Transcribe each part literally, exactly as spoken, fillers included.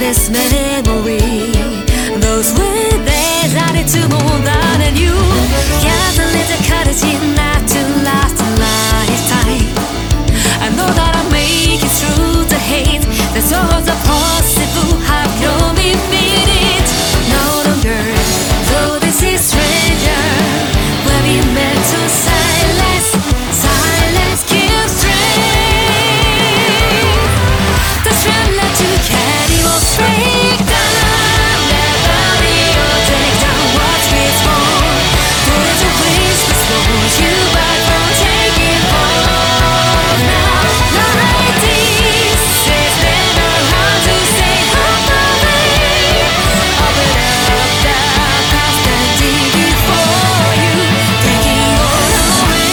this memory. Those were days I did to more than you. Can't let the courage not to last a lifetime. I know that I'll make it through the hate. There's always a possible have no minute. No longer, though this is stranger. Where we meant to silence, silence kills strength. The strength that you carry will break down. Never be or take down what is wrong. Put it away, this holds you back from taking hold. Now, like this, it's never hard to say goodbye. Open up the past and dig before you, taking all away.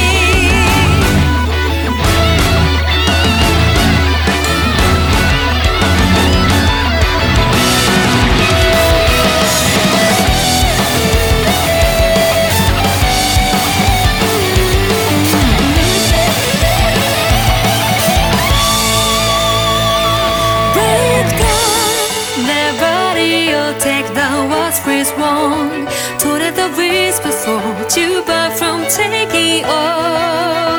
Break down, never you'll take down what's wrong. Don't let the whisper hold you back from taking all.